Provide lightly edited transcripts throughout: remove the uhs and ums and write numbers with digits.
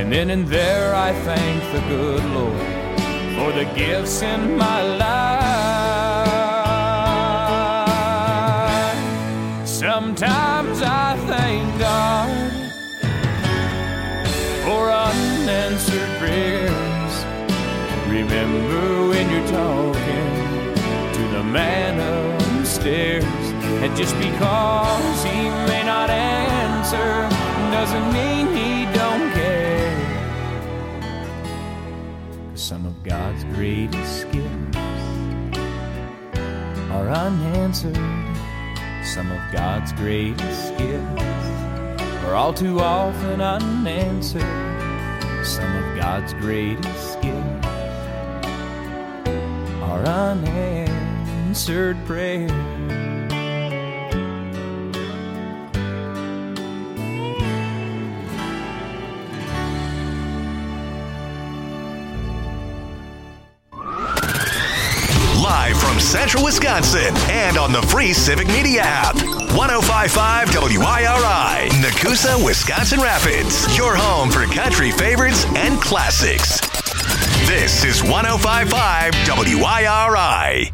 And then and there I thank the good Lord for the gifts in my life. Sometimes I thank God for unanswered prayers. Remember when you're talking to the man upstairs, and just because he may not answer doesn't mean he don't care. Some of God's greatest gifts are unanswered. Some of God's greatest gifts are all too often unanswered. Some of God's greatest gifts are unanswered prayers. Live from Central Wisconsin and on the free Civic Media app. 105.5 WIRI, Nakusa, Wisconsin Rapids. Your home for country favorites and classics. This is 105.5 WIRI.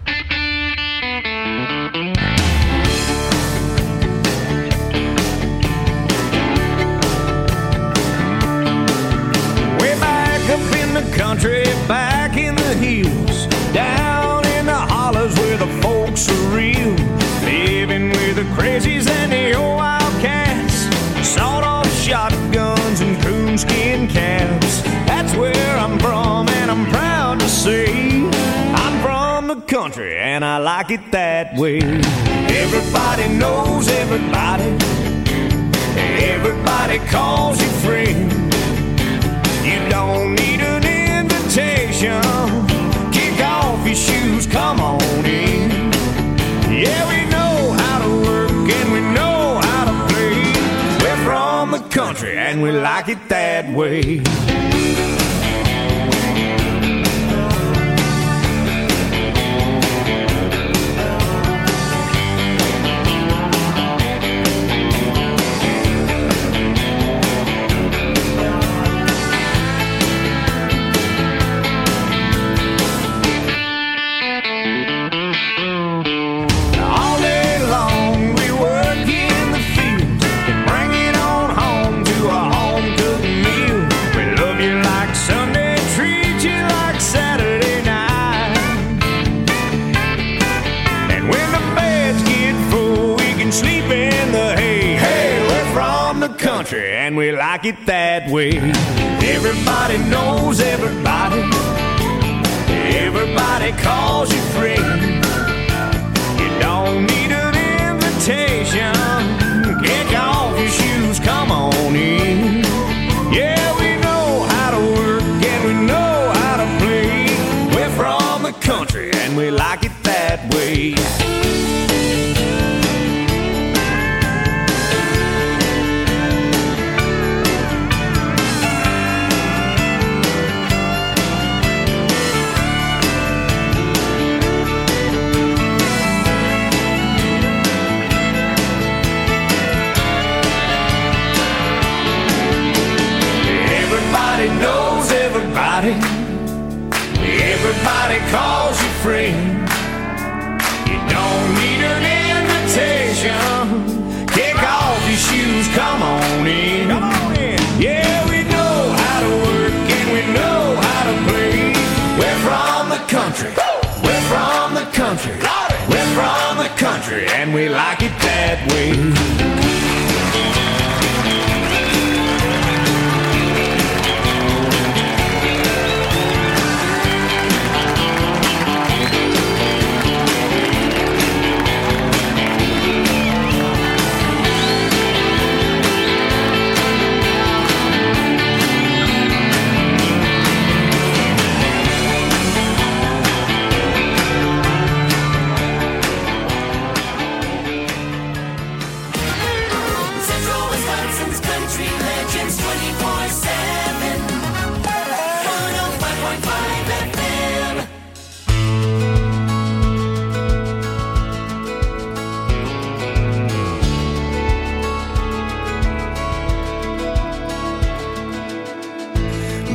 Way back up in the country, back in the hills, down in the hollers where the folks are real, living with the crazies and the old wildcats, sawed-off shotguns and coonskin caps. That's where I'm from, and I'm proud to say I'm from the country, and I like it that way. Everybody knows everybody. Everybody calls you friend. You don't need an invitation. Kick off your shoes, come on in. Yeah, we know how to work and we know how to play. We're from the country and we like it that way. And we like it that way. Everybody knows everybody. Everybody calls you friend. You don't need an invitation. Kick off your shoes, come on in. Yeah, we know how to work and we know how to play. We're from the country and we like it that way. Knows everybody. Everybody calls you friend. You don't need an invitation. Kick off your shoes, come on in. Come on in. Yeah, we know how to work and we know how to play. We're from the country. We're from the country. We're from the country and we like it that way.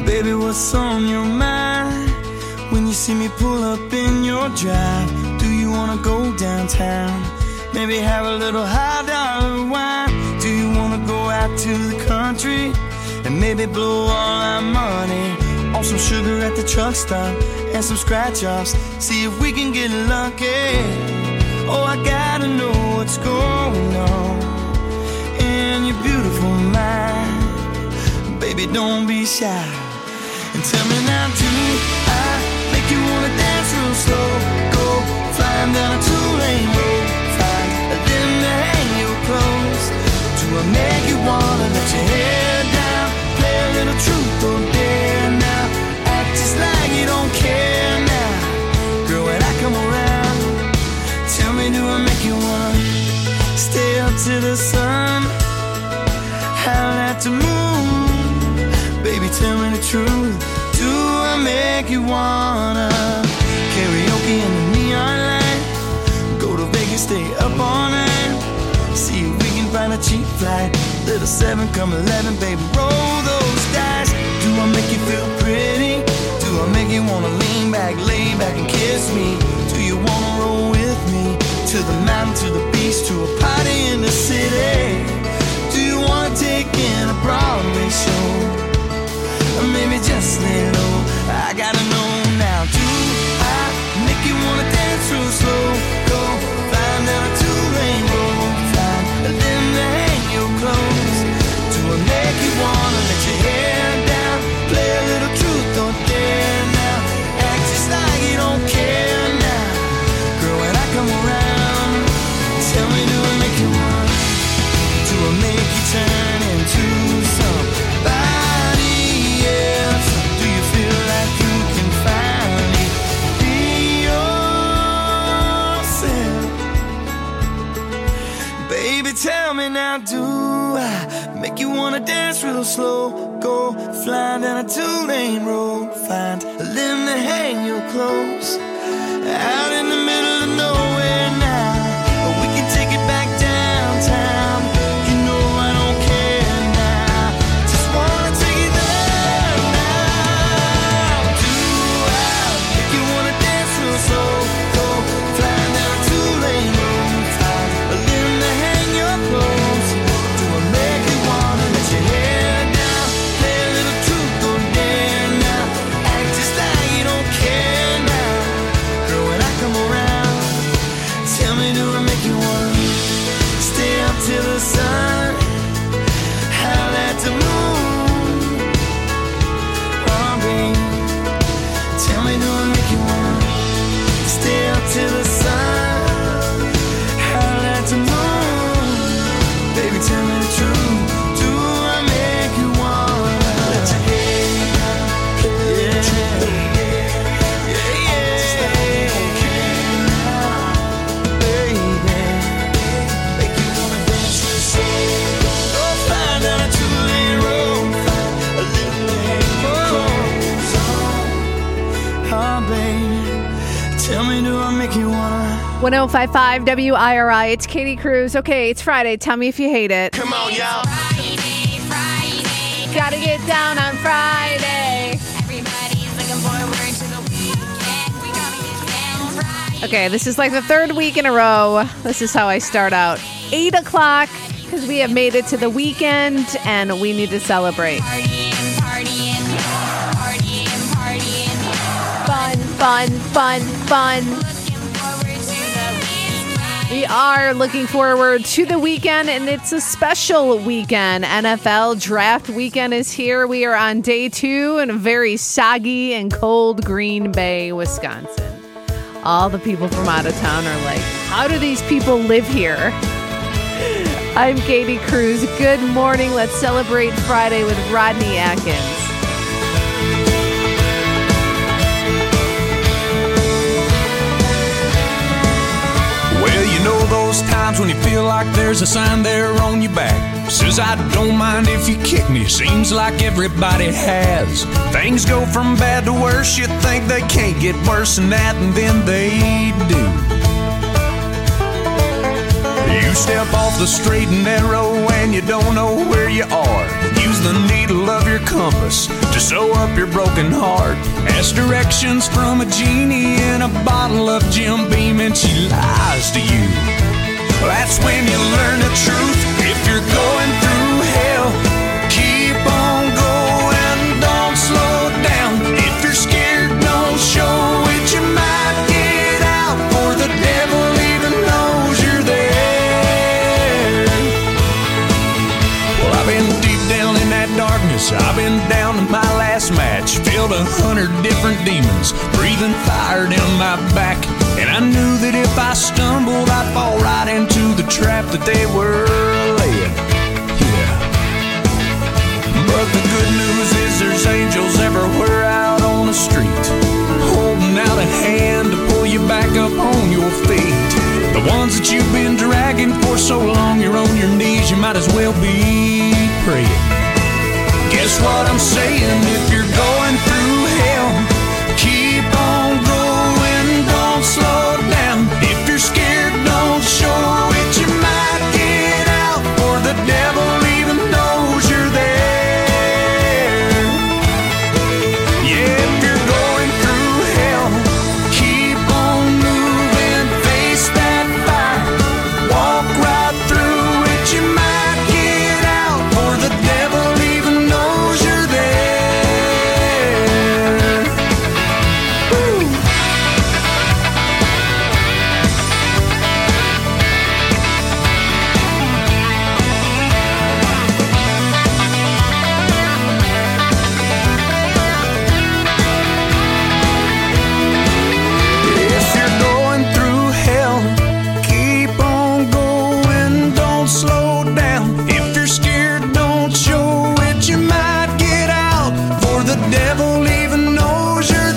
Baby, what's on your mind? When you see me pull up in your drive, do you wanna go downtown? Maybe have a little high dollar wine. Do you wanna go out to the country and maybe blow all our money on some sugar at the truck stop and some scratch offs? See if we can get lucky. Oh, I gotta know what's going on in your beautiful mind. Baby, don't be shy and tell me now, do I make you wanna dance real slow? Go flying down a two-lane road, find a limb to hang your clothes. Do I make you wanna let your hair down, play a little truth or dare now, act just like you don't care now? Girl, when I come around, tell me, do I make you wanna stay up to the sun, howl at the moon? Baby, tell me the truth, do I make you wanna karaoke in the neon light, go to Vegas, stay up all night, see if we can find a cheap flight, little 7 come 11, baby, roll those dice. Do I make you feel pretty? Do I make you wanna lean back, lay back and kiss me? Do you wanna roll with me to the mountain, to the beach, to a party in the city? Do you wanna take in a Broadway show? Or maybe just lay low, I gotta know now. Do I make you wanna dance real slow? Go flying down a two-lane road, find a limb to hang your clothes. Do I make you wanna let your hair down, play a little truth or dare now, act just like you don't care now? Girl, when I come around, tell me, do I make you wanna, do I make you turn into somebody else? Do you feel like you can finally be yourself? Baby, tell me now, do I make you wanna dance real slow? Go flying down a two-lane road, find a limb to hang your clothes, out in the middle of nowhere now, or we can take it back downtown. You know I don't care now, just wanna take it there now. Do I make you wanna dance real slow? Go flying down a two-lane road, find a limb to hang your clothes. Do I make you wanna let your hair down, play a little truth or dare now, act just like you don't care now? Girl, when I come around, tell me, do I make you wanna stay up till the sun, howl at the moon? Oh, baby, tell me, do I make you wanna stay up till the sun, howl at the moon? Baby, tell me the truth, do I make you wanna let your hair down, yeah, yeah, yeah, baby, make you wanna dance real slow? Go flying down a two-lane road, find a little hang your clothes on. Oh, baby, tell me, do I make you wanna? 1055 WIRI. It's Katie Cruz. Okay, it's Friday. Tell me if you hate it. Come on, y'all. Gotta get down on Friday. Everybody's looking forward to the weekend. We gotta get down Friday. Okay, this is like the third week in a row. This is how I start out. 8 o'clock, because we have made it to the weekend and we need to celebrate. Partying, partying, partying, partying. Fun, fun, fun, fun. Looking forward to the weekend. We are looking forward to the weekend, and it's a special weekend. NFL Draft Weekend is here. We are on day 2 in a very soggy and cold Green Bay, Wisconsin. All the people from out of town are like, how do these people live here? I'm Katie Cruz. Good morning. Let's celebrate Friday with Rodney Atkins. Well, you know those times when you feel like there's a sign there on your back. Says, I don't mind if you kick me. Seems like everybody has. Things go from bad to worse. You think they can't get worse than that, and then they do. You step off the straight and narrow and you don't know where you are. Use the needle of your compass to sew up your broken heart. Ask directions from a genie in a bottle of Jim Beam, and she lies to you. That's when you learn the truth. If you're going through hell, keep on going, don't slow down. If you're scared, don't show it. You might get out, for the devil even knows you're there. Well, I've been deep down in that darkness. I've been down to my last match. Filled 100 different demons, breathing fire down my back. And I knew that if I stumbled, I'd fall right into the trap that they were laying. Yeah. But the good news is there's angels everywhere out on the street, holding out a hand to pull you back up on your feet. The ones that you've been dragging for so long, you're on your knees, you might as well be praying. Guess what I'm saying? If you're going through hell, keep on going, don't slow down. If you're scared, don't show it. You might get out, for the devil even knows you're there. Yeah, if you're going through hell, keep on moving, face that fire, walk right through it. You might get out, for the devil even knows you're there. Woo. If you're going through hell, keep on going, don't slow down. If you're scared, don't show it. You might get out, for the devil even knows you're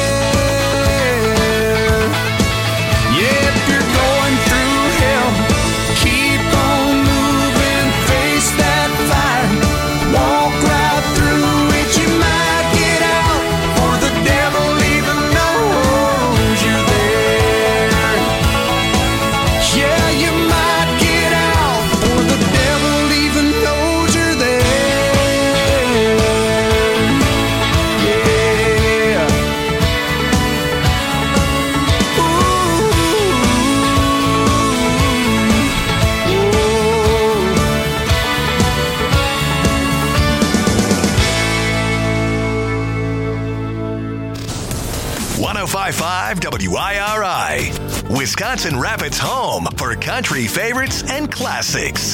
there. Yeah, if you're going through hell, keep on moving, face that fire, walk right through it. You might get out, for the devil even knows you're there. Yeah, you might get out, for the devil even knows you're there. Yeah. Ooh. 105.5 WIRI, Wisconsin Rapids' home for country favorites and classics.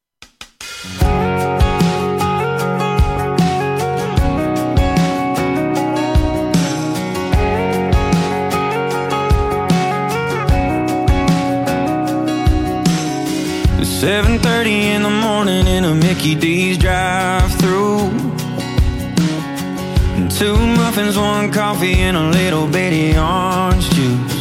It's 7:30 in the morning in a Mickey D's drive-thru. And 2 muffins, 1 coffee, and a little bitty orange juice.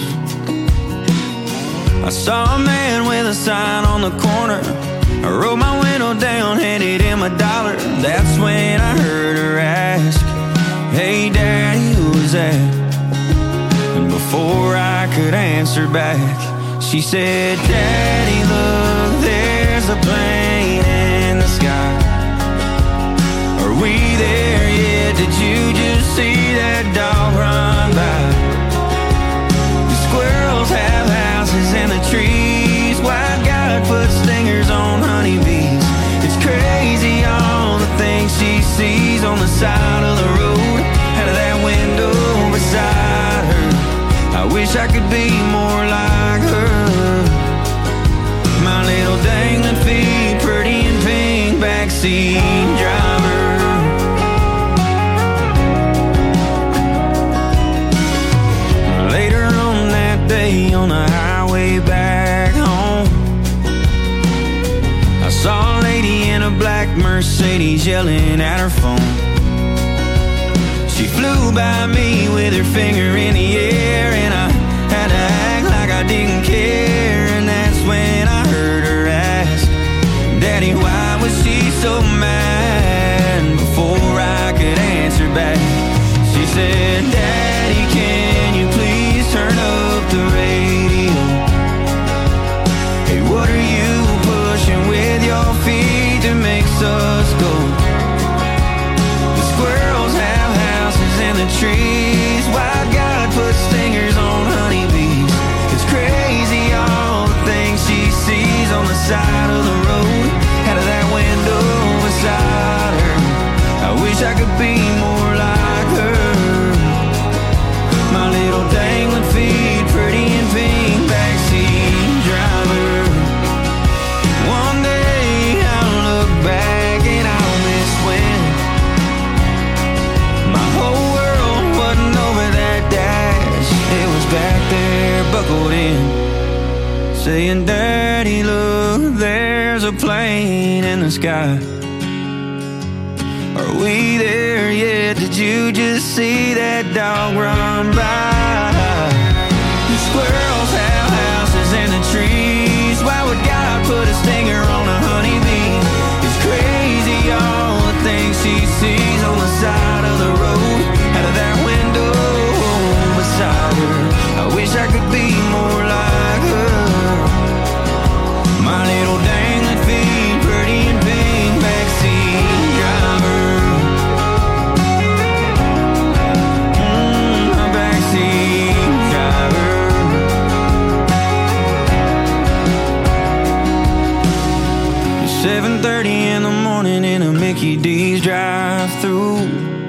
I saw a man with a sign on the corner. I rolled my window down, handed him $1. That's when I heard her ask, "Hey Daddy, who was that?" And before I could answer back, she said, "Daddy, look, there's a plane in the sky. Are we there yet? Did you just see that dog run by? The squirrels have houses in the trees. White guy puts stingers on honeybees. It's crazy all the things she sees on the side of the road, out of that window beside her. I wish I could be more like her. My little dangling feet, pretty and pink, backseat driver." Later on that day on the highway back home, I saw a lady in a black Mercedes yelling at her phone. She flew by me with her finger in the air, and I had to act like I didn't care. And that's when I heard her ask, "Daddy, why was she so mad?" And before I could answer back, she said, "Daddy, can you please turn up the radio? Hey, what are you pushing with your feet that makes us go back there buckled in, saying, Daddy, look, there's a plane in the sky. Are we there yet? Did you just see that dog run by? The squirrels have houses in the trees. Why would God put a stinger on a honeybee? It's crazy all the things she sees on the side of the road, out of that window beside her. I wish I could be more like her. My little dangling feet, pretty and pink, backseat driver. My backseat driver. 7:30 in the morning in a Mickey D's drive-thru.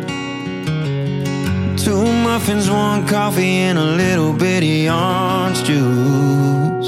2 muffins, 1 coffee, and a little bitty orange juice.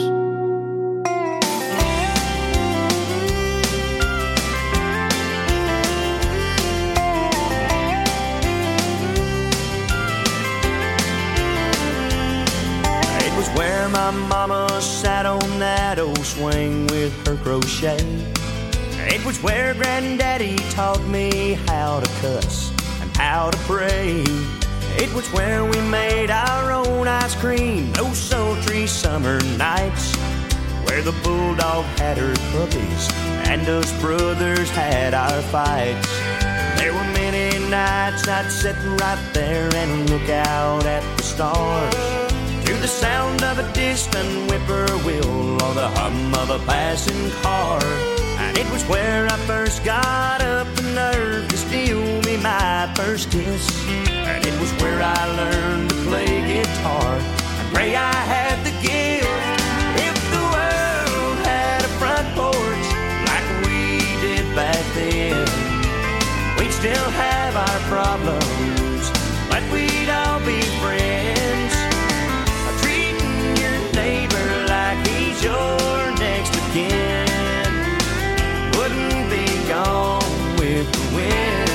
It was where my mama sat on that old swing with her crochet. It was where Granddaddy taught me how to cuss and how to pray. It was where we made our own ice cream those sultry summer nights, where the bulldog had her puppies and us brothers had our fights. There were many nights I'd sit right there and look out at the stars, to the sound of a distant whippoorwill or the hum of a passing car. And it was where I first got up the nerve to steal me my first kiss. And it was where I learned to play guitar and pray I had the gift. If the world had a front porch like we did back then, we'd still have our problems, but we'd all be friends. Treating your neighbor like he's your next of kin wouldn't be gone with the wind.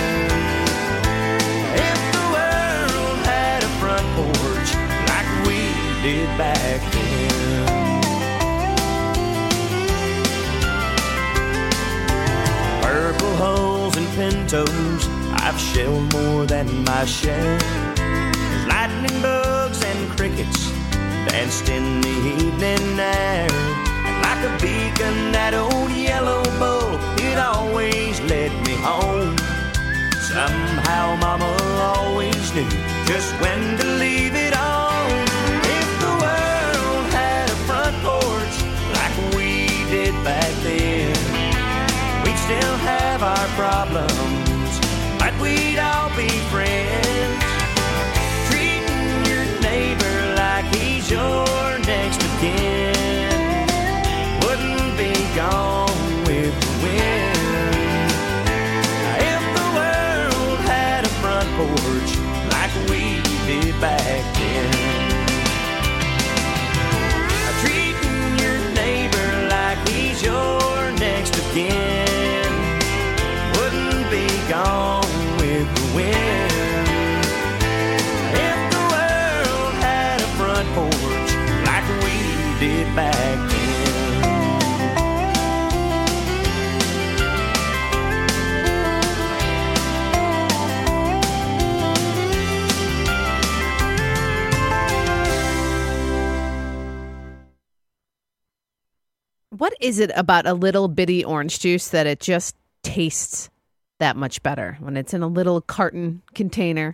If the world had a front porch like we did back then. Purple hulls and pintos, I've shelled more than my share. There's lightning bugs and crickets danced in the evening air. And like a beacon, that old yellow bull, it always led me home. Somehow Mama always knew just when to leave it on. If the world had a front porch like we did back then, we'd still have our problems, but we'd all be friends. Treating your neighbor like he's your next of kin wouldn't be gone with the wind. If the world had a front porch like we did back then, treating your neighbor like he's your next of kin wouldn't be gone with the wind. If the world had a front porch like we did back then. What is it about a little bitty orange juice that it just tastes that much better when it's in a little carton container?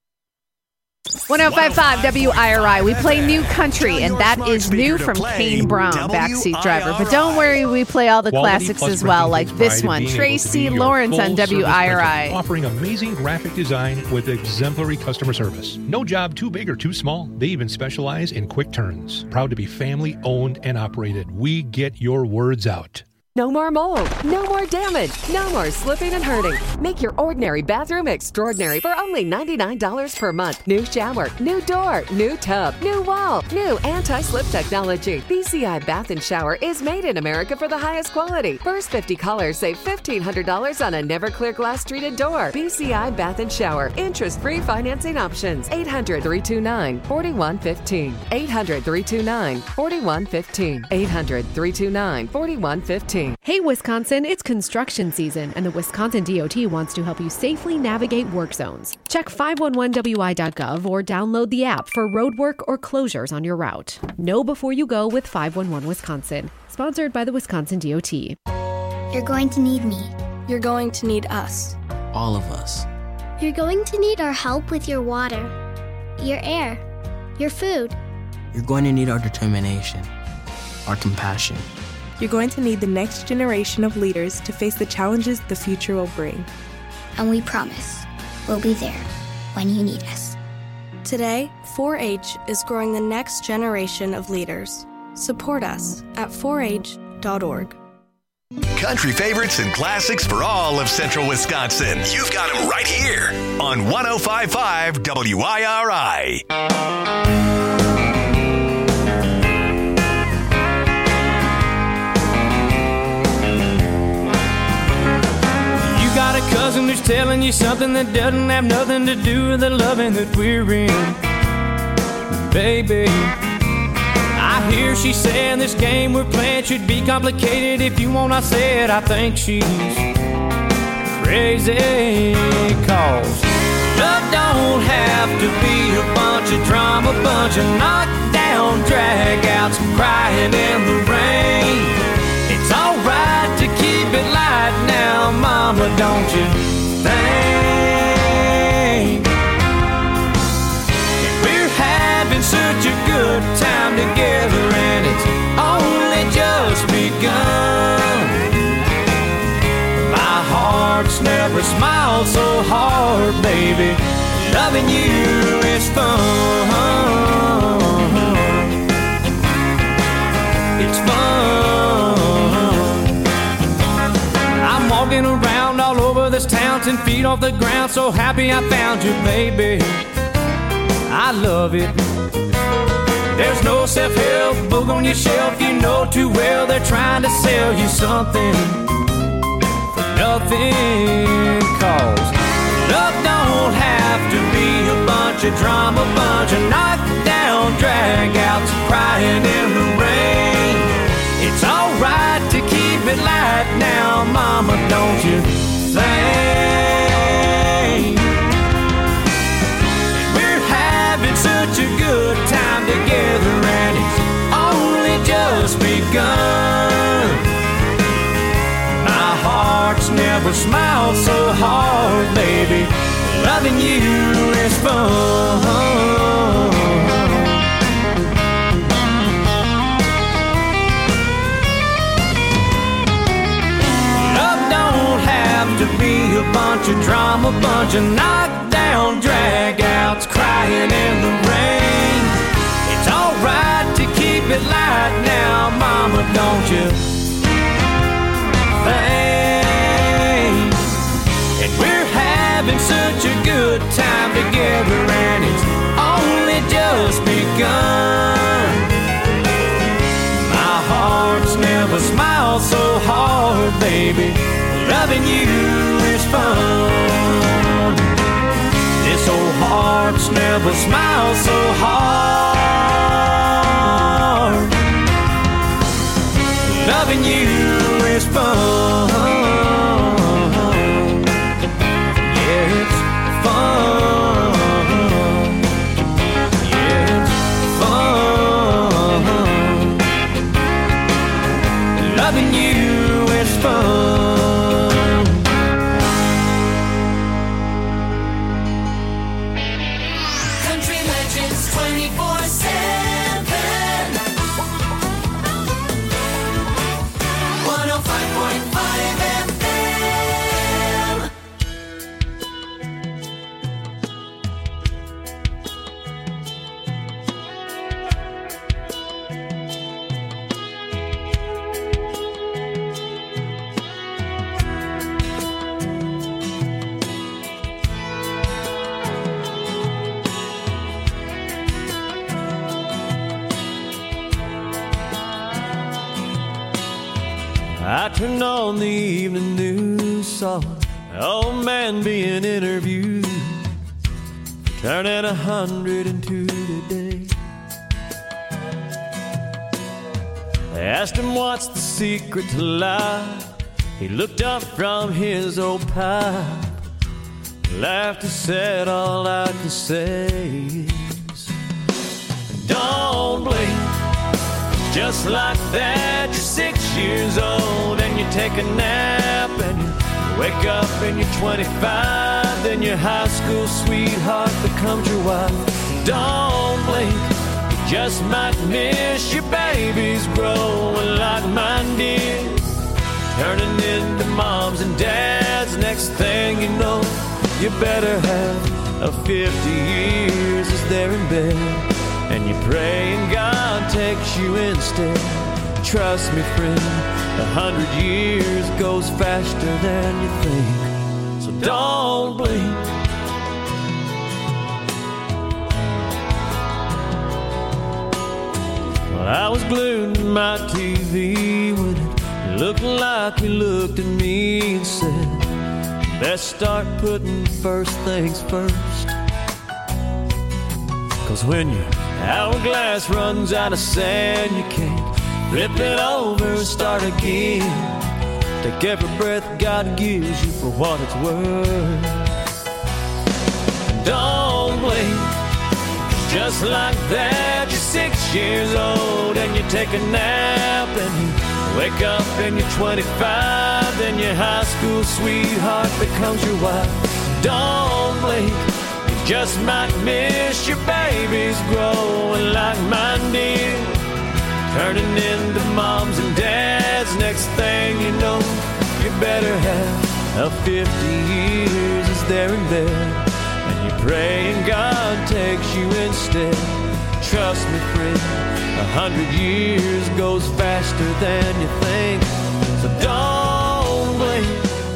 105.5 WIRI. We play new country, and that is new from Kane Brown, Backseat Driver. But don't worry, we play all the classics as well, like this one, Tracy Lawrence on WIRI. Offering amazing graphic design with exemplary customer service. No job too big or too small. They even specialize in quick turns. Proud to be family owned and operated. We get your words out. No more mold. No more damage. No more slipping and hurting. Make your ordinary bathroom extraordinary for only $99 per month. New shower, new door, new tub, new wall, new anti-slip technology. BCI Bath and Shower is made in America for the highest quality. First 50 callers save $1,500 on a Never-Clear glass treated door. BCI Bath and Shower. Interest-free financing options. 800-329-4115. 800-329-4115. 800-329-4115. Hey, Wisconsin, it's construction season, and the Wisconsin DOT wants to help you safely navigate work zones. Check 511wi.gov or download the app for roadwork or closures on your route. Know before you go with 511 Wisconsin. Sponsored by the Wisconsin DOT. You're going to need me. You're going to need us. All of us. You're going to need our help with your water, your air, your food. You're going to need our determination, our compassion. You're going to need the next generation of leaders to face the challenges the future will bring. And we promise we'll be there when you need us. Today, 4-H is growing the next generation of leaders. Support us at 4h.org. Country favorites and classics for all of Central Wisconsin. You've got them right here on 105.5 WIRI. Got a cousin who's telling you something that doesn't have nothing to do with the loving that we're in. Baby, I hear she saying this game we're playing should be complicated. If you want, I said I think she's crazy. Cause love don't have to be a bunch of drama, bunch of knockdown dragouts, crying in the rain. It's alright to keep it light now, mama, don't you think? We're having such a good time together and it's only just begun. My heart's never smiled so hard, baby. Loving you is fun. It's fun. Walking around all over this town, 10 feet off the ground, so happy I found you, baby. I love it. There's no self-help book on your shelf, you know too well they're trying to sell you something for nothing. Cause love don't have to be a bunch of drama, bunch of knockdown dragouts, crying in the rain. It's alright to keep it light now, mama, don't you think? We're having such a good time together and it's only just begun. My heart's never smiled so hard, baby. Loving you is fun. To be a bunch of drama, bunch of knockdown dragouts, crying in the rain. It's alright to keep it light now, mama, don't you think? And we're having such a good time together and it's only just begun. My heart's never smiled so hard, baby. Loving you is fun. This old heart's never smiled so hard. Loving you is fun. Yeah, it's fun. Yeah, it's fun. Loving you is fun. I turned on the evening news, saw an old man being interviewed, turning 102 today. They asked him what's the secret to life. He looked up from his old pipe, laughed and said, all I can say is, don't blink. Just like that, you're 6 years old and you take a nap and you wake up and you're 25. Then your high school sweetheart becomes your wife. Don't blink, you just might miss your babies growing like mine did, turning into moms and dads. Next thing you know, you better have a 50 years as they're in bed, and you pray and God takes you instead. Trust me, friend, 100 years goes faster than you think. So don't blink. Well, I was glued to my TV when it looked like you looked at me and said, let's start putting first things first. 'Cause when your hourglass runs out of sand, you can't flip it over and start again. Take every breath God gives you for what it's worth. Don't blink. Just like that, you're 6 years old and you take a nap and you wake up and you're 25. Then your high school sweetheart becomes your wife. Don't blink. Just might miss your babies growing like mine did, turning into moms and dads. Next thing you know, you better have a 50 years as they're in bed, and you pray and God takes you instead. Trust me, friend, 100 years goes faster than you think. So don't blink.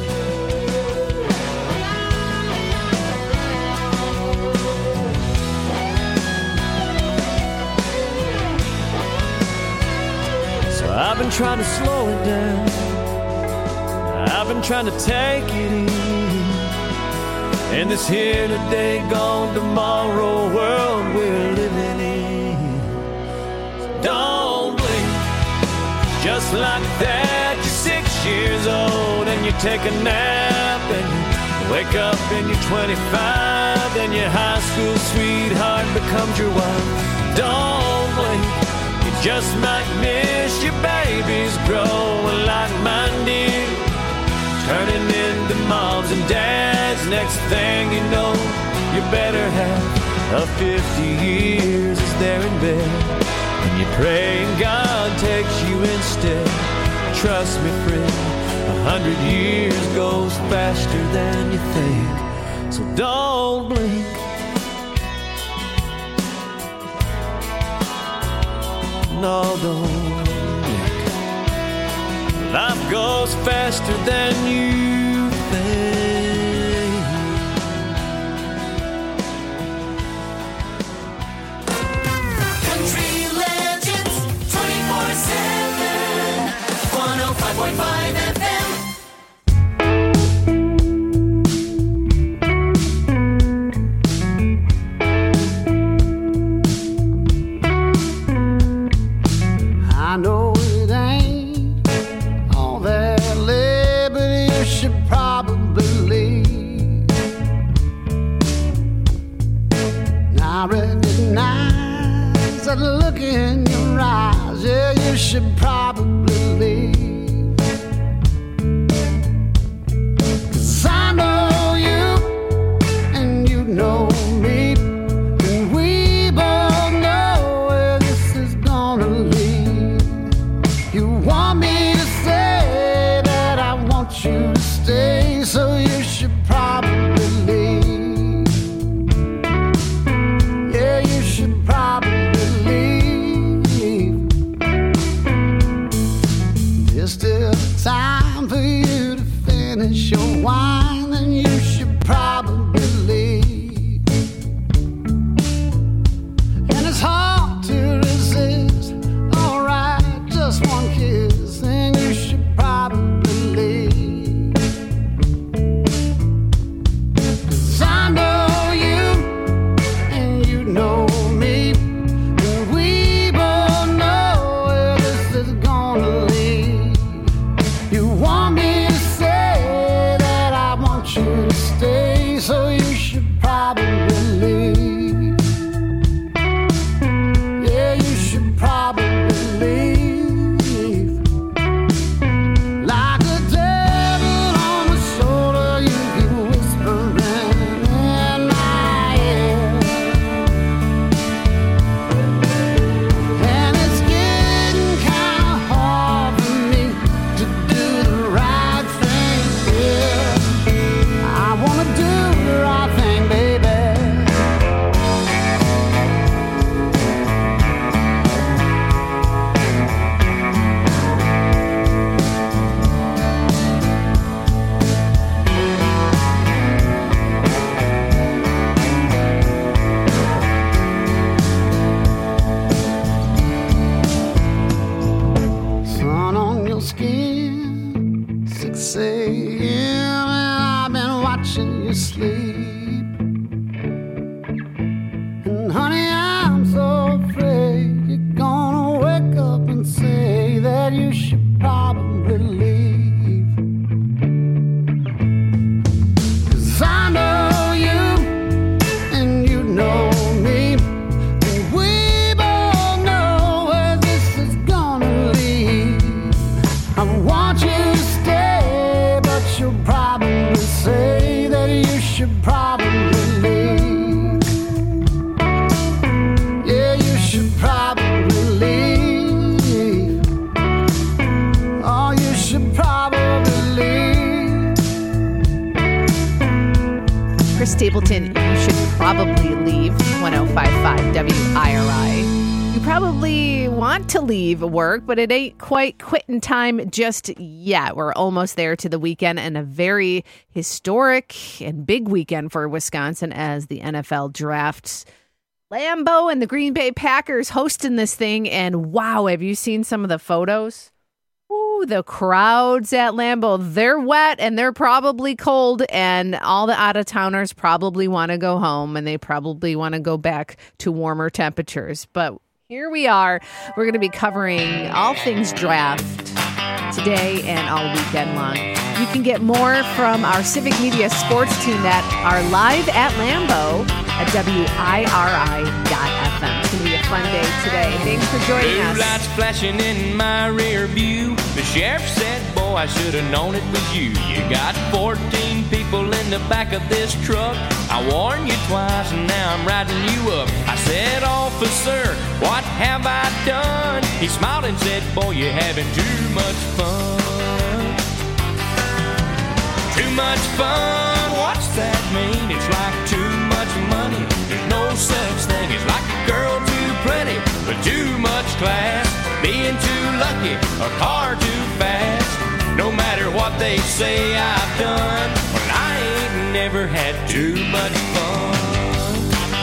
I've been trying to slow it down. I've been trying to take it easy. In this here today, gone tomorrow world we're living in. So don't blink. Just like that, you're 6 years old and you take a nap and you wake up and you're 25. Then your high school sweetheart becomes your wife. Don't blink. Just might miss your babies growing like mine did, turning into moms and dads. Next thing you know, you better have a 50 years as they're in bed, and you pray and God takes you instead. Trust me, friend, 100 years goes faster than you think. So don't blink. No, don't blink. Life goes faster than you think. Country legends, 24/7, 105.5 FM. I know it ain't all that lit, but you should probably leave. I recognize that look in your eyes. Yeah, you should probably leave. 'Cause I know you and you know me, and we both know where this is gonna lead. You want me to say that I want you to stay, so you should probably leave. Yeah, you should probably leave. This to sleep. And honey, I'm so afraid you're gonna wake up and say that you should probably leave. 'Cause I know you and you know me, and we both know where this is gonna lead. I want you to stay, but you'll probably say that you should probably leave. Yeah, you should probably leave. Oh, you should probably leave. Chris Stapleton, you should probably leave. 105.5 WIRI. You probably want to leave work, but it ain't quite quitting time just yet. We're almost there to the weekend, and a very historic and big weekend for Wisconsin as the NFL drafts. Lambeau and the Green Bay Packers hosting this thing, and wow, have you seen some of the photos? Ooh, the crowds at Lambeau, they're wet and they're probably cold, and all the out-of-towners probably want to go home, and they probably want to go back to warmer temperatures. But here we are. We're going to be covering all things draft today and all weekend long. You can get more from our Civic Media sports team that are live at Lambeau at WIRI.FM. It's going to be a fun day today. Thanks for joining us. Blue lights flashing in my rear view. The sheriff said, boy, I should have known it was you. You got 14 people in the back of this truck. I warned you twice and now I'm riding you up. I said, officer, what have I done? He smiled and said, boy, you're having too much fun. Too much fun, what's that mean? It's like too much money. There's no such thing as like a girl too pretty, but too much class. Being too lucky, a car too fast. No matter what they say I've done, well, I ain't never had too much fun.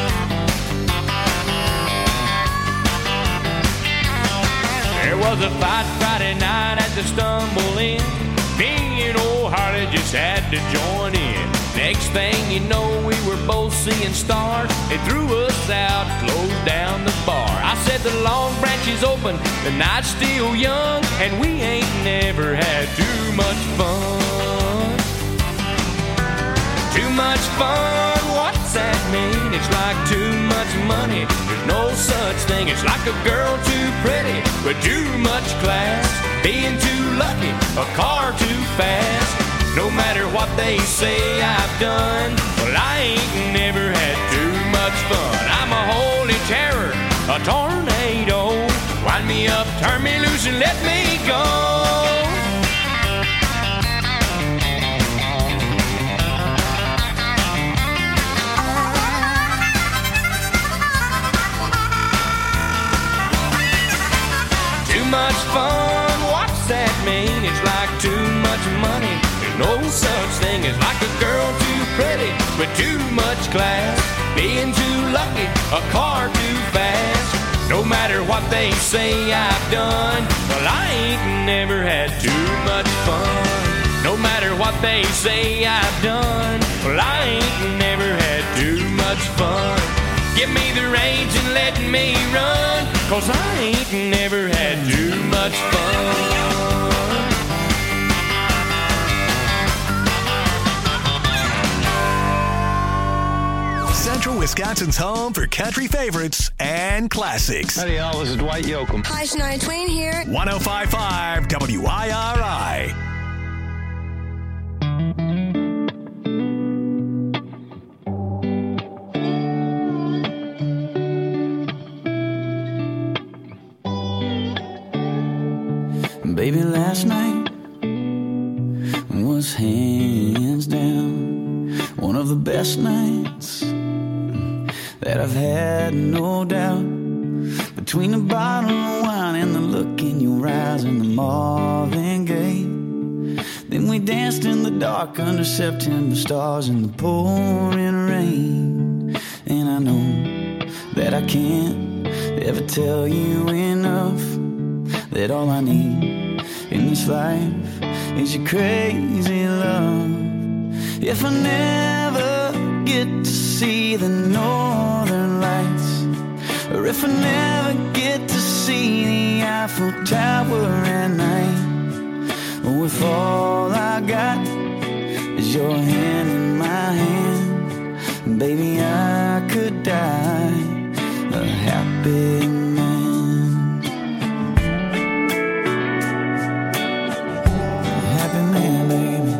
There was a fight Friday night at the Stumble Inn. Me and old Harley just had to join in. Next thing you know, we were both seeing stars. They threw us out, closed down the bar. I said the Long Branch is open, the night's still young, and we ain't never had too much fun. Too much fun, what's that mean? It's like too much money. There's no such thing. It's like a girl too pretty, but too much class. Being too lucky, a car too fast. No matter what they say I've done, well, I ain't never had too much fun. I'm a holy terror, a tornado. Wind me up, turn me loose, and let me go. Too much fun, what's that mean? It's like too much money. There's no such thing as like a girl too pretty, but too much class. Being too lucky, a car too fast. No matter what they say I've done, well, I ain't never had too much fun. No matter what they say I've done, well, I ain't never had too much fun. Give me the reins and let me run, 'cause I ain't never had too much fun. Central Wisconsin's home for country favorites and classics. Howdy, y'all. This is Dwight Yoakam. Hi, Shania Twain here. 105.5 WIRI. Baby, last night was hands down one of the best nights that I've had, no doubt. Between the bottle of wine and the look in your eyes and the Marvin Gaye, then we danced in the dark under September stars in the pouring rain. And I know that I can't ever tell you enough that all I need in this life is your crazy love. If I never get to see the northern lights, or if I never get to see the Eiffel Tower at night, or if all I got is your hand in my hand, baby, I could die a happy man. A happy man, baby.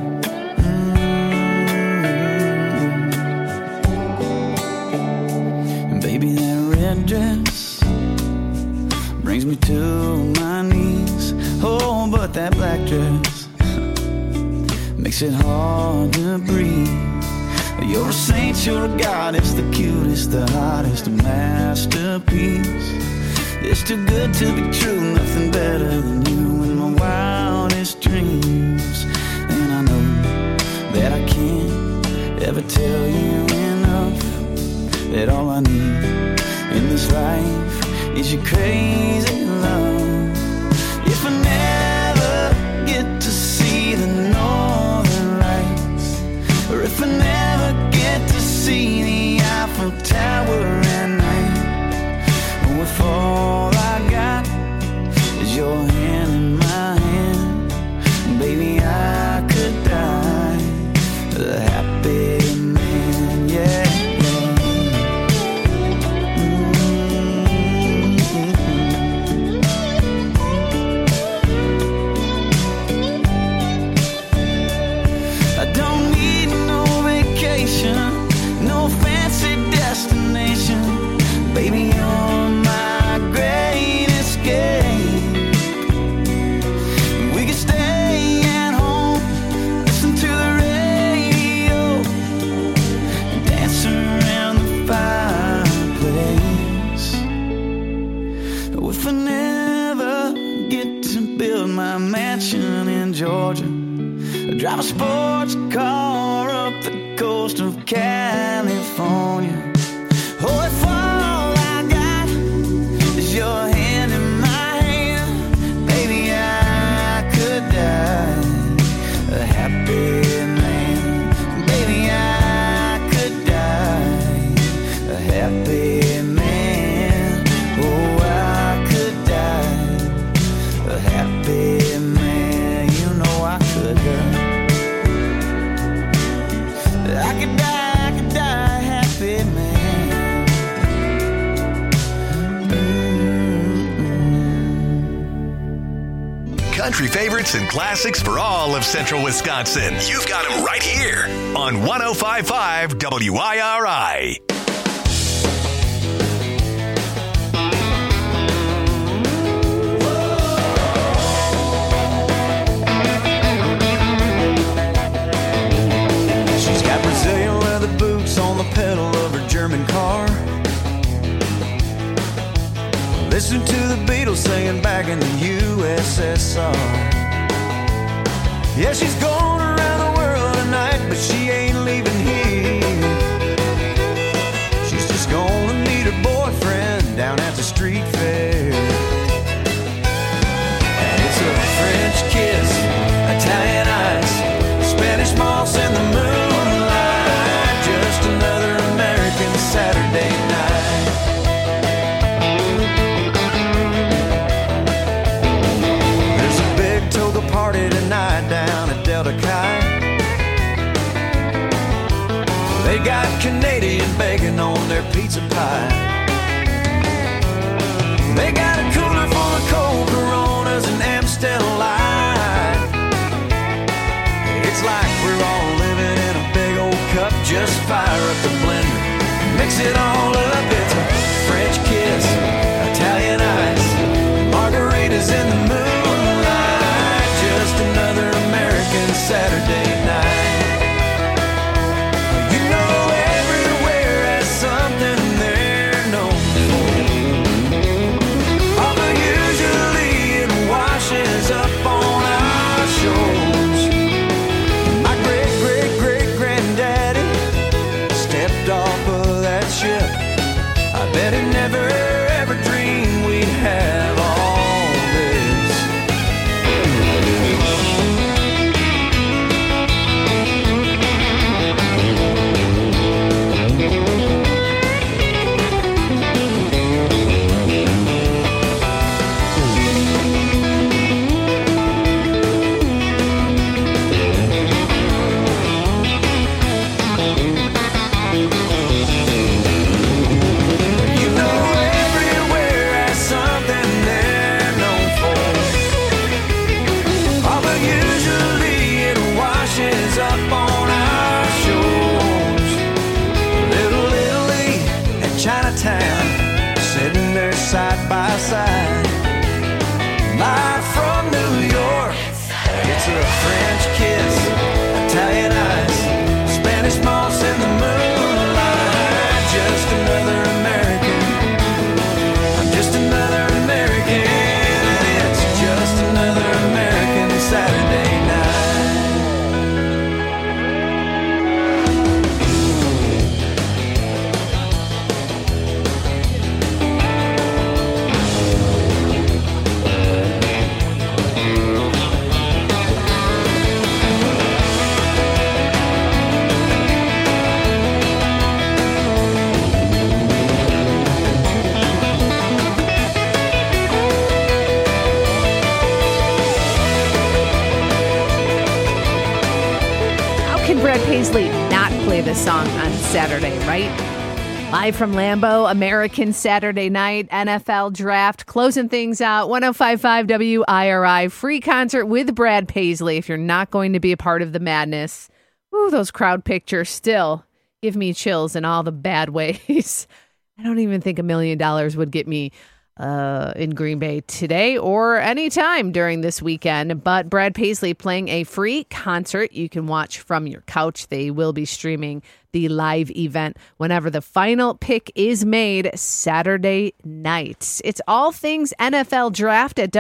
And baby, that red dress brings me to my knees. Oh, but that black dress makes it hard to breathe. You're a saint, you're a goddess, the cutest, the hottest, a masterpiece. It's too good to be true, nothing better than you in my wildest dreams. And I know that I can't ever tell you enough, that all I need in this life is your crazy love. If I never get to see the northern lights, or if I never get to see the Eiffel Tower at night, or if all I got is your hand in my hand, baby, I could die a happy man, yeah. No fancy destination, baby, you're my great escape. We could stay at home, listen to the radio, dance around the fireplace. If I never get to build my mansion in Georgia, drive a sports car up the coast of California, oh, if all I got is your hand in my hand, baby, I could die a happy man. Baby, I could die a happy man. Oh, I could die a happy man. You know I could die. I could die a happy man. Country favorites and classics for all of Central Wisconsin. You've got them right here on 105.5 WIRI. Brazilian leather boots on the pedal of her German car. Listen to the Beatles singing back in the USSR. Yeah, she's going around the world tonight, but she ain't leaving here. She's just gonna meet her boyfriend down at the street fair. And it's a French kiss, Italian ice, Spanish moss in the moon. Just another American Saturday night. There's a big toga party tonight down at Delta Chi. They got Canadian bacon on their pizza pie. They got a cooler full of cold Coronas and Amstel Light. It's like we're all living in a big old cup. Just fire up the blender, mix it all up. It's a French kiss, Italian ice, margaritas in the moonlight. Just another American Saturday night. You know everywhere has something they're known for, although usually it washes up on our shores. My great-great-great-granddaddy stepped off of that ship Paisley not play this song on Saturday, right? Live from Lambeau, American Saturday Night, NFL Draft, closing things out. 105.5 WIRI, free concert with Brad Paisley if you're not going to be a part of the madness. Ooh, those crowd pictures still give me chills in all the bad ways. I don't even think $1 million would get me in Green Bay today or anytime during this weekend. But Brad Paisley playing a free concert you can watch from your couch. They will be streaming the live event whenever the final pick is made Saturday night. It's all things NFL Draft at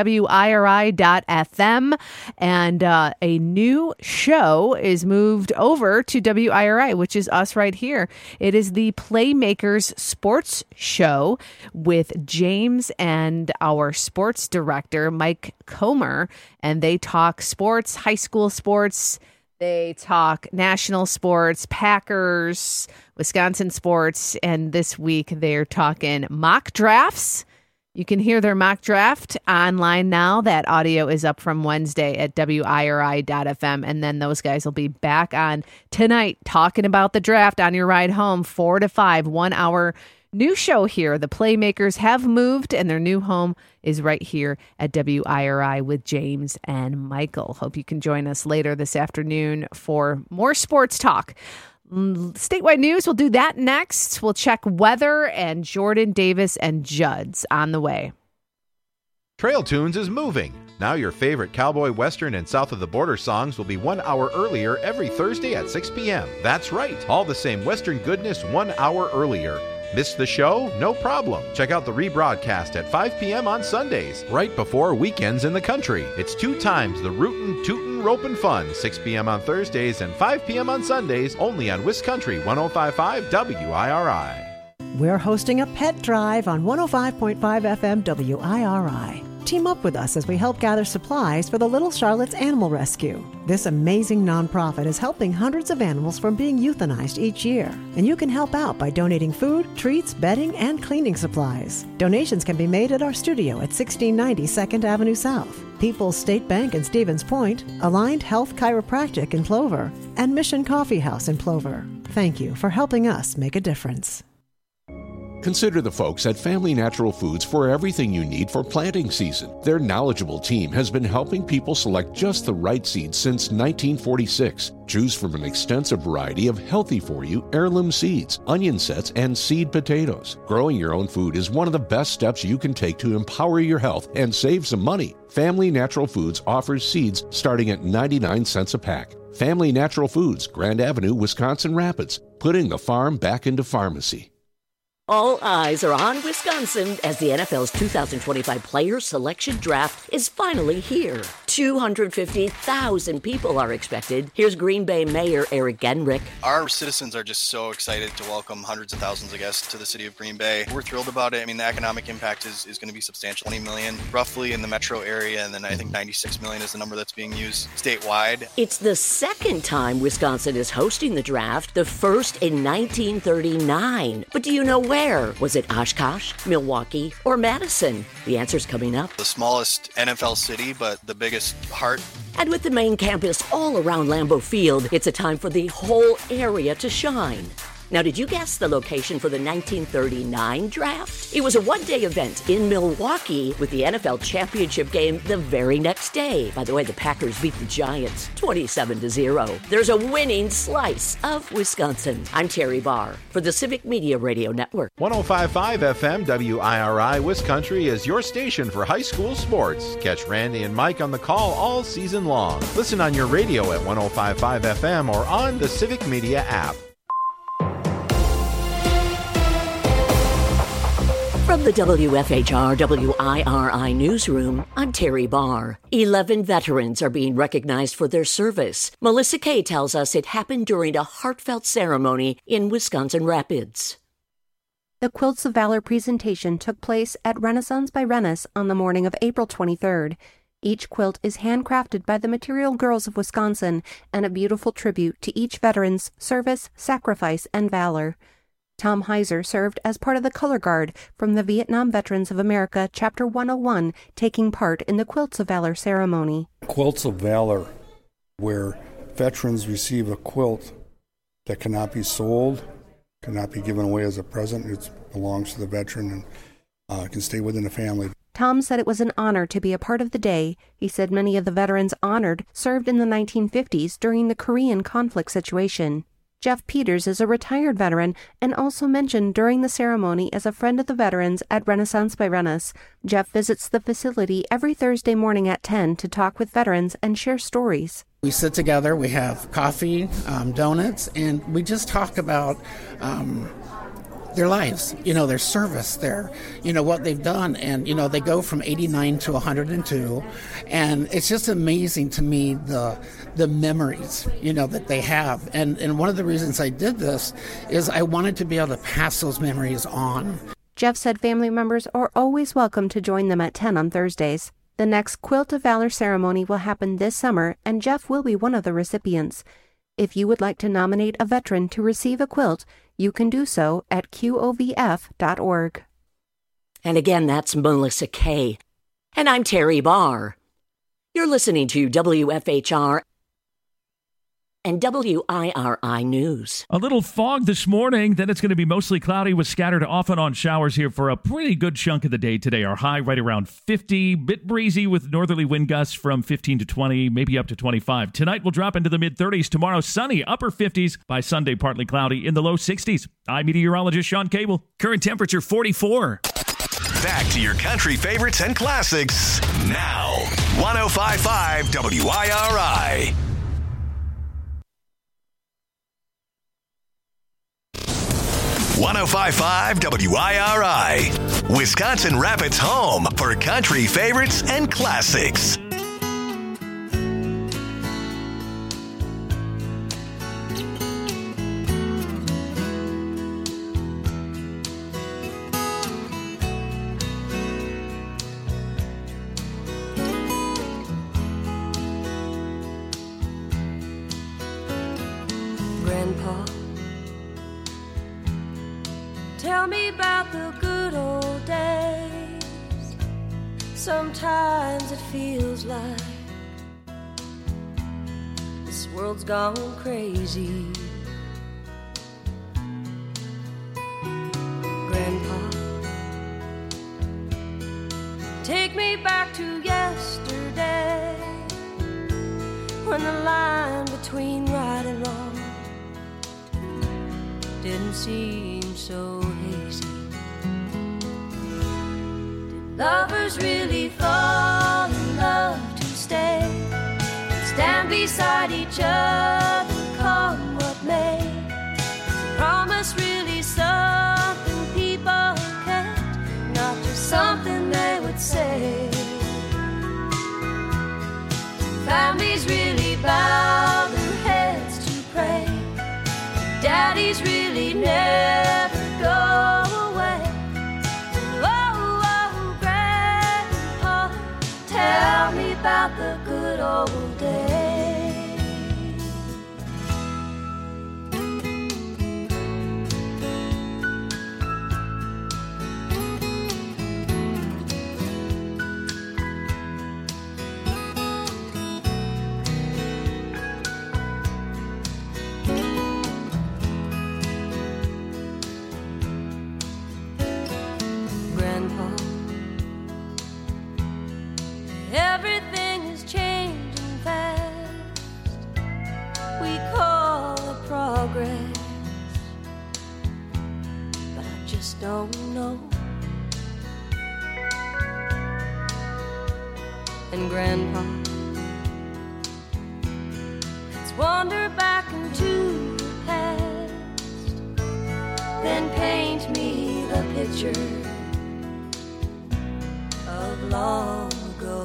WIRI.FM, and a new show is moved over to WIRI, which is us right here. It is the Playmakers Sports Show with James and our sports director, Mike Comer, and they talk sports, high school sports. They talk national sports, Packers, Wisconsin sports, and this week they're talking mock drafts. You can hear their mock draft online now. That audio is up from Wednesday at WIRI.FM, and then those guys will be back on tonight talking about the draft on your ride home, 4 to 5, 1 hour new show here. The Playmakers have moved, and their new home is right here at WIRI with James and Michael. Hope you can join us later this afternoon for more sports talk. Statewide news, we'll do that next. We'll check weather and Jordan Davis and Judd's on the way. Trail Tunes is moving. Now your favorite cowboy, western, and south of the border songs will be 1 hour earlier every Thursday at 6 p.m. That's right, all the same western goodness 1 hour earlier. Missed the show? No problem. Check out the rebroadcast at 5 p.m. on Sundays, right before weekends in the country. It's 2 times the rootin', tootin', ropin' fun, 6 p.m. on Thursdays and 5 p.m. on Sundays, only on WisCountry 105.5 WIRI. We're hosting a pet drive on 105.5 FM WIRI. Team up with us as we help gather supplies for the Little Charlotte's Animal Rescue. This amazing nonprofit is helping hundreds of animals from being euthanized each year. And you can help out by donating food, treats, bedding, and cleaning supplies. Donations can be made at our studio at 1690 2nd Avenue South, People's State Bank in Stevens Point, Aligned Health Chiropractic in Plover, and Mission Coffee House in Plover. Thank you for helping us make a difference. Consider the folks at Family Natural Foods for everything you need for planting season. Their knowledgeable team has been helping people select just the right seeds since 1946. Choose from an extensive variety of healthy-for-you heirloom seeds, onion sets, and seed potatoes. Growing your own food is one of the best steps you can take to empower your health and save some money. Family Natural Foods offers seeds starting at 99 cents a pack. Family Natural Foods, Grand Avenue, Wisconsin Rapids, putting the farm back into pharmacy. All eyes are on Wisconsin as the NFL's 2025 Player Selection Draft is finally here. 250,000 people are expected. Here's Green Bay Mayor Eric Genrich. Our citizens are just so excited to welcome hundreds of thousands of guests to the city of Green Bay. We're thrilled about it. I mean, the economic impact is going to be substantial. 20 million roughly in the metro area, and then I think 96 million is the number that's being used statewide. It's the second time Wisconsin is hosting the draft, the first in 1939. But do you know where? Was it Oshkosh, Milwaukee, or Madison? The answer's coming up. The smallest NFL city, but the biggest heart. And with the main campus all around Lambeau Field, it's a time for the whole area to shine. Now, did you guess the location for the 1939 draft? It was a one-day event in Milwaukee with the NFL championship game the very next day. By the way, the Packers beat the Giants 27-0. There's a winning slice of Wisconsin. I'm Terry Barr for the Civic Media Radio Network. 105.5 FM WIRI WisCountry is your station for high school sports. Catch Randy and Mike on the call all season long. Listen on your radio at 105.5 FM or on the Civic Media app. From the WFHR WIRI newsroom, I'm Terry Barr. 11 veterans are being recognized for their service. Melissa Kay tells us it happened during a heartfelt ceremony in Wisconsin Rapids. The Quilts of Valor presentation took place at Renaissance by Rennis on the morning of April 23rd. Each quilt is handcrafted by the Material Girls of Wisconsin and a beautiful tribute to each veteran's service, sacrifice, and valor. Tom Heiser served as part of the Color Guard from the Vietnam Veterans of America, Chapter 101, taking part in the Quilts of Valor ceremony. Quilts of Valor, where veterans receive a quilt that cannot be sold, cannot be given away as a present. It belongs to the veteran and can stay within the family. Tom said it was an honor to be a part of the day. He said many of the veterans honored served in the 1950s during the Korean conflict situation. Jeff Peters is a retired veteran and also mentioned during the ceremony as a friend of the veterans at Renaissance by Rennes. Jeff visits the facility every Thursday morning at 10 to talk with veterans and share stories. We sit together, we have coffee, donuts, and we just talk about their lives, their service, what they've done. And, they go from 89 to 102. And it's just amazing to me the memories, that they have. And one of the reasons I did this is I wanted to be able to pass those memories on. Jeff said family members are always welcome to join them at 10 on Thursdays. The next Quilt of Valor ceremony will happen this summer, and Jeff will be one of the recipients. If you would like to nominate a veteran to receive a quilt, you can do so at qovf.org. And again, that's Melissa Kay. And I'm Terry Barr. You're listening to WFHR and WIRI News. A little fog this morning, then it's going to be mostly cloudy with scattered off and on showers here for a pretty good chunk of the day today. Our high right around 50, bit breezy with northerly wind gusts from 15 to 20, maybe up to 25. Tonight we'll drop into the mid-30s. Tomorrow sunny, upper 50s. By Sunday, partly cloudy in the low 60s. I'm meteorologist Sean Cable. Current temperature 44. Back to your country favorites and classics now. 105.5 WIRI. 105.5 WIRI, Wisconsin Rapids' home for country favorites and classics. Grandpa, tell me about the good old days. Sometimes it feels like this world's gone crazy. Grandpa, take me back to yesterday, when the line between right and wrong didn't seem so hazy. Did lovers really fall in love to stay, stand beside each other, come what may? Is a promise really something people kept, not just something they would say? Families really bow their heads to pray, daddies really never go away. Oh, oh, Grandpa, tell me about the good old days. Everything is changing fast. We call it progress, but I just don't know. And Grandpa, let's wander back into the past, then paint me the picture of long ago.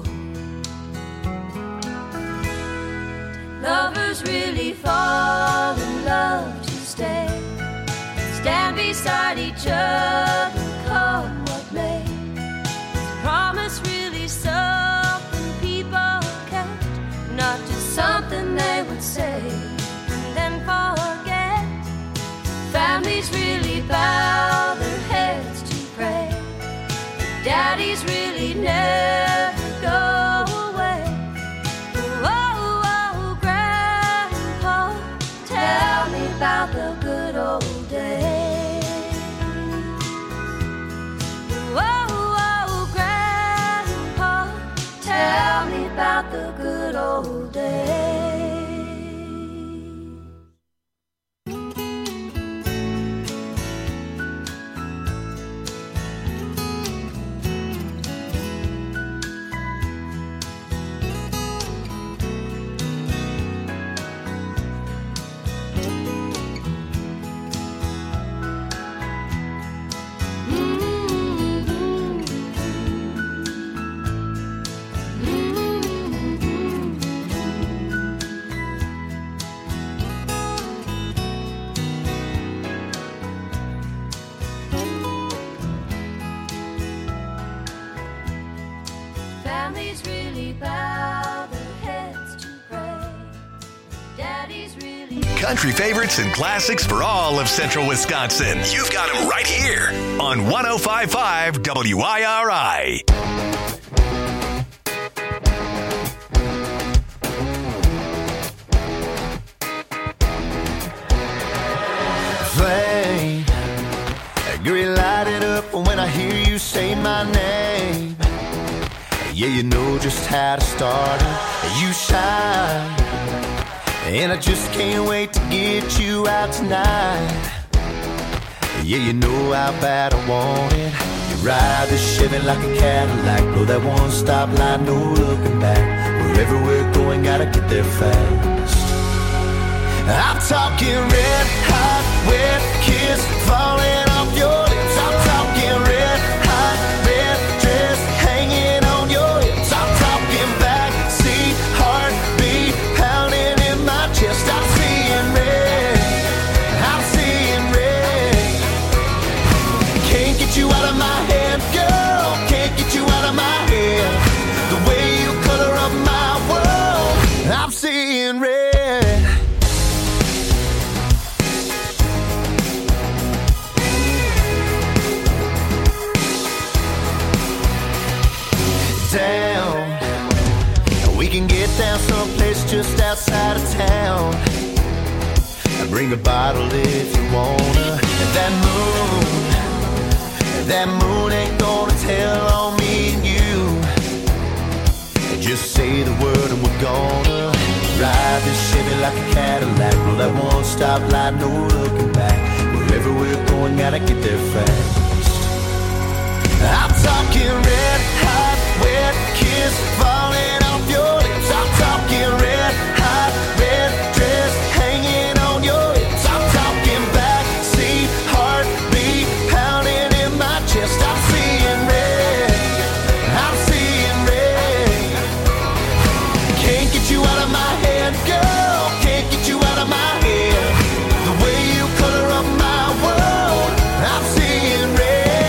Lovers really fall in love to stay, stand beside each other, come what may. Is a promise really something people kept, not just something they would say and then forget? Families really bow their heads to pray, daddies really never go away. Oh, oh, Grandpa, tell me about the the good old days. Families really bow their heads to pray. Daddy's really Country favorites and classics for all of Central Wisconsin. You've got them right here on 105.5 WIRI. Flame, get lighted up when I hear you say my name. Yeah, you know just how to start it. You shine, and I just can't wait to get you out tonight. Yeah, you know how bad I want it. You ride the Chevy like a Cadillac, blow that one stop light, no looking back. Wherever we're going, gotta get there fast. I'm talking red hot, wet kiss falling off your lips. I'm talking red hot, red dress hanging on your hips. I'm talking backseat heartbeat pounding in my chest. I'm seeing red, I'm seeing red. Can't get you out of my head, girl. Can't get you out of my head. The way you color up my world, I'm seeing red. Down, we can get down someplace just outside of town. Bring a bottle if you wanna. That moon ain't gonna tell on me and you. Just say the word and we're gonna ride this Chevy like a Cadillac. Blow that one stop light, no looking back. Wherever we're going, gotta get there fast. I'm talking red hot, wet kiss falling off your lips. I'm talking red hot, red dress hanging on your hips. I'm talking backseat heartbeat pounding in my chest. I'm seeing red, I'm seeing red. Can't get you out of my head, girl. Can't get you out of my head. The way you color up my world, I'm seeing red.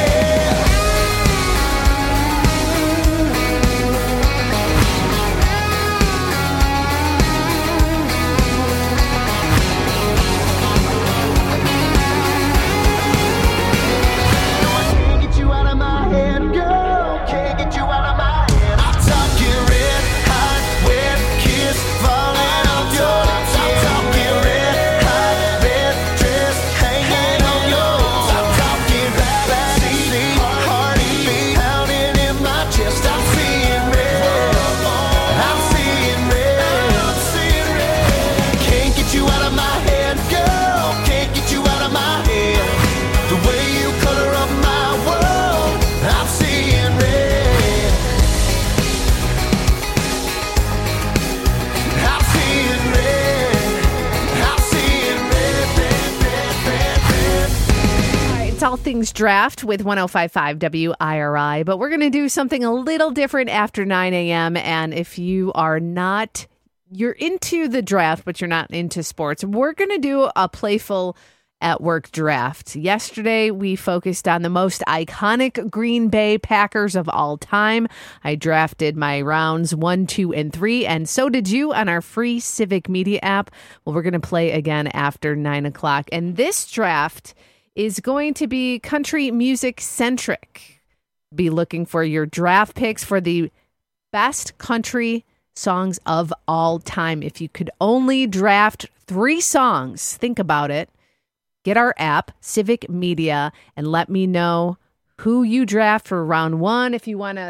All things draft with 105.5 WIRI, but we're going to do something a little different after 9 a.m. And if you are not, you're into the draft, but you're not into sports, we're going to do a playful at work draft. Yesterday, we focused on the most iconic Green Bay Packers of all time. I drafted my rounds 1, 2, and 3, and so did you on our free Civic Media app. Well, we're going to play again after 9 o'clock. And this draft is going to be country music centric. Be looking for your draft picks for the best country songs of all time. If you could only draft 3 songs, think about it. Get our app, Civic Media, and let me know who you draft for round 1. If you want to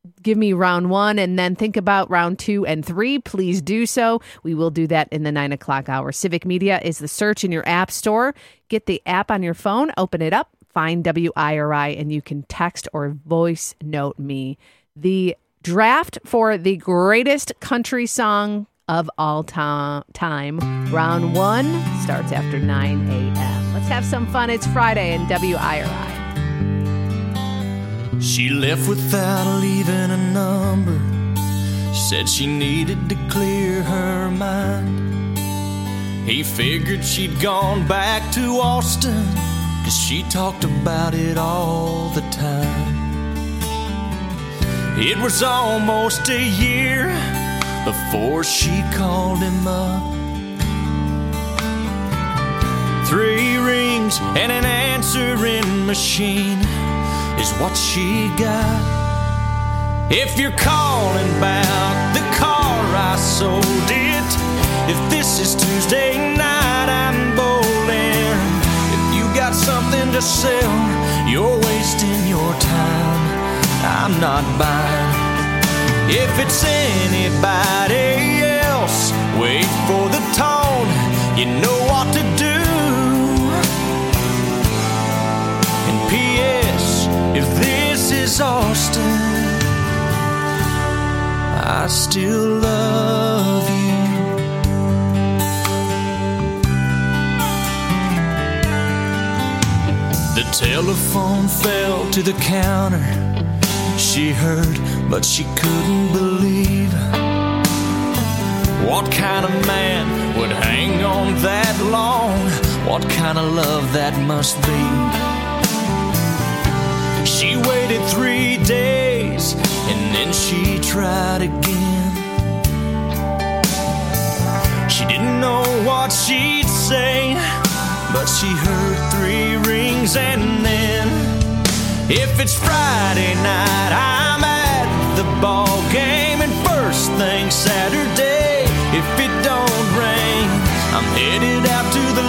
give me round 1 and then think about round 2 and 3, please do so. We will do that in the 9 o'clock hour. Civic Media is the search in your app store. Get the app on your phone, open it up, find WIRI, and you can text or voice note me. The draft for the greatest country song of all time. Round 1 starts after 9 a.m. Let's have some fun. It's Friday in WIRI. She left without leaving a number. Said she needed to clear her mind. He figured she'd gone back to Austin, 'cause she talked about it all the time. It was almost a year before she called him up. 3 rings and an answering machine is what she got. If you're calling about the car, I sold it. If this is Tuesday night, I'm bowling. If you got something to sell, you're wasting your time. I'm not buying. If it's anybody else, wait for the tone. You know what to do. And P.S. if this is Austin, I still love you. The telephone fell to the counter. She heard, but she couldn't believe. What kind of man would hang on that long? What kind of love that must be? She waited 3 days and then she tried again. She didn't know what she'd say, but she heard 3 rings and then, if it's Friday night, I'm at the ball game, and first thing Saturday, if it don't rain, I'm headed out to the